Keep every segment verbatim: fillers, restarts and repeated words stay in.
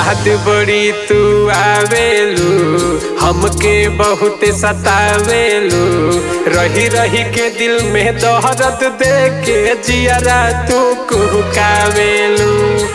याद बड़ी तू आवेलू, हमके बहुत सतावेलू। रही रही के दिल में दर्द दे के जियरा तू कुहकावेलू।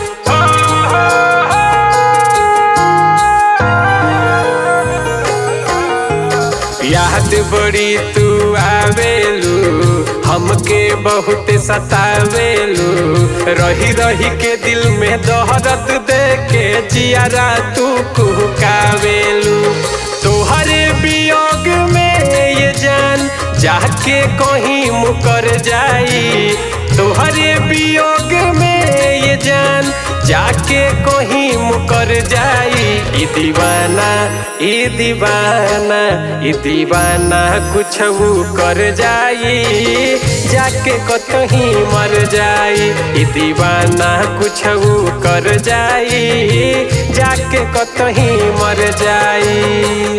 याद बड़ी तू आवेलू, हमके बहुत सतावेलू। रही रही के दिल में दर्द दे के जियरा तू कुहकावेलू। तोहरे वियोग में ये जान जाके कहीं मुकर जाई। तोहरे वियोग में ये जान जाके कहीं मुकर जाई। ई दीवाना ई दीवाना ई दीवाना कुछ कर जाई, जाके कहीं मर जाई। ई दीवाना कुछ कर जाई, जाके कहीं मर जाई।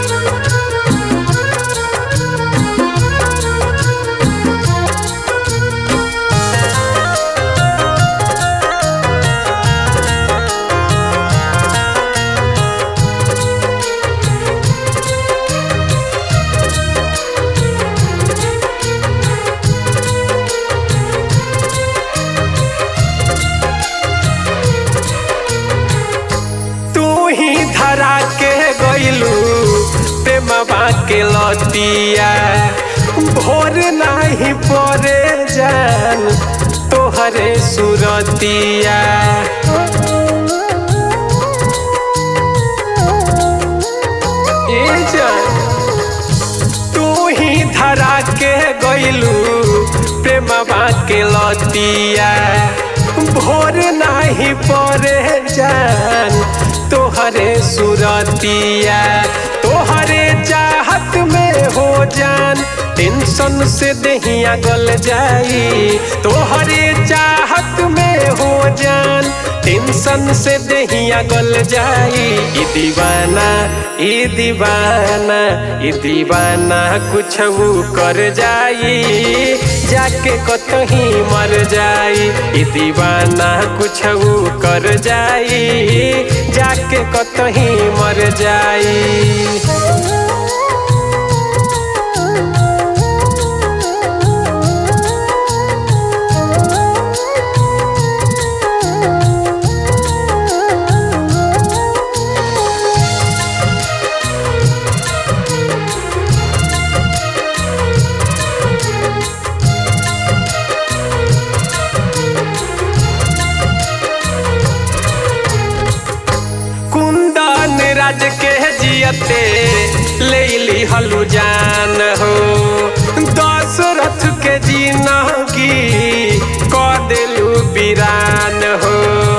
धरा के गइलू प्रेमवा के लतिया, भोर नाही परे जान तोहरे सुरतिया। ए जान तू ही धरा के गइलू प्रेमवा के लतिया, भोर नाही परे जान तोहरे सुरतिया। तोहरे चाहत में हो जान टेंशन से देहिया गल जाई। तोहरे चाहत में हो जान टेंशन से देहिया गल जाई। ई दीवाना ई दीवाना ई दीवाना कुछ कर जाई, जाके कहीं मर जाई। ई दीवाना कुछ कर जाई, जाके कहीं मर जाई। राज के जियते लेली हलू जान हो, दशरथ के जिंदगी क देलू वीरान हो।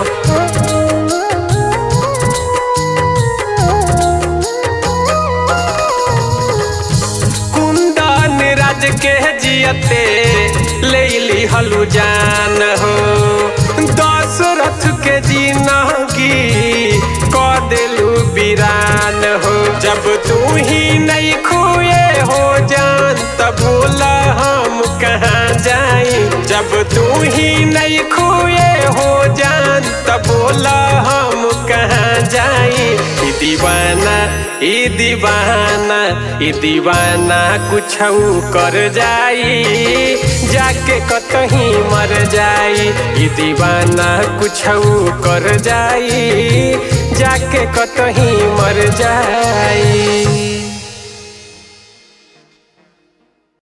कुंदन राज के जियते लेली हलू जान हो, दशरथ के जिंदगी क देलू वीरान हो। जब तू ही नहीं खुए हो जान तब बोला हम कहाँ जाई। जब तू ही नहीं खुए हो जान तब बोला हम कहाँ जाई। ई दीवाना ई दीवाना ई दीवाना कुछ कर जाई, जाके कहीं मर जाई। ई दीवाना कुछ कर जाई, जाके कहीं मर जाई।